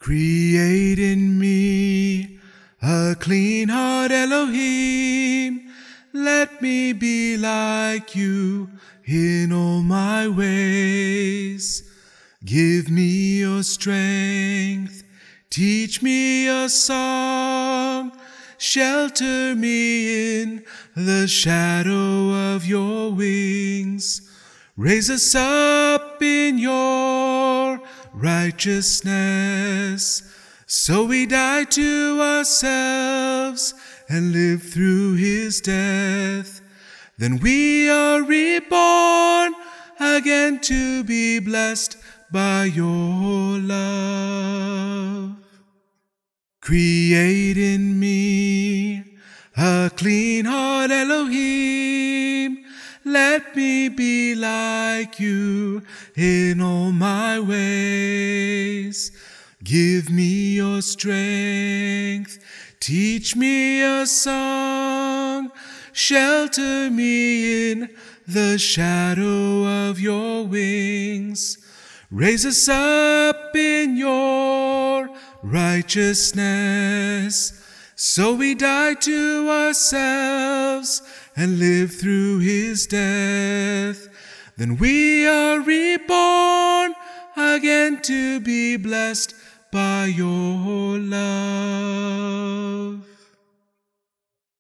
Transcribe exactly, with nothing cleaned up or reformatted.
Create in me a clean heart, Elohim. Let me be like you in all my ways. Give me your strength, teach me a song, shelter me in the shadow of your wings. Raise us up in your righteousness, so we die to ourselves and live through his death. Then we are reborn again to be blessed by your love. Create in me a clean heart, Elohim. Let me be like you in all my ways. Give me your strength, teach me a song, shelter me in the shadow of your wings. Raise us up in your righteousness, so we die to ourselves and live through his death. Then we are reborn again to be blessed by your love.